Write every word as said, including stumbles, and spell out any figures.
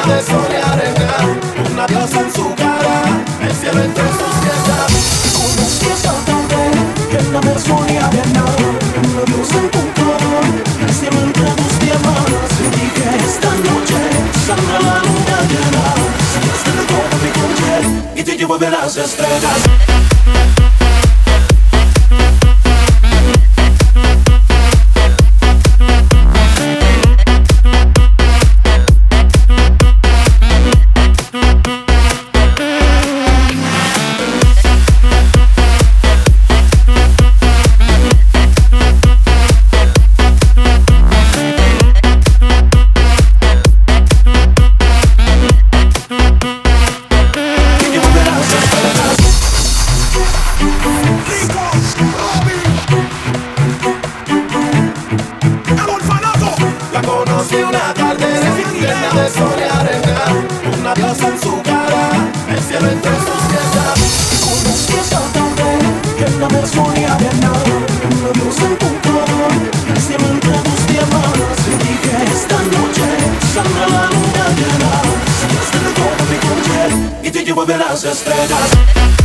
de sol y arena, una diosa en su cara, el cielo entre sus piezas. Unos pies al tarde, llena de sol y arena, una diosa en tu cara, el cielo entre tus piernas. Te dije esta noche, saldrá la luna llena, si este recuerdo mi coche y te llevo de las estrellas. Una tarde llena de sol y arena, una diosa en su cara, el cielo entre sus piezas. Unos pies al tarde, llena de sol y arena, una diosa en tu cara, el cielo entre tus piernas. Te dije esta noche, saldrá la luna llena, si este recuerdo mi coche y te llevo de las estrellas.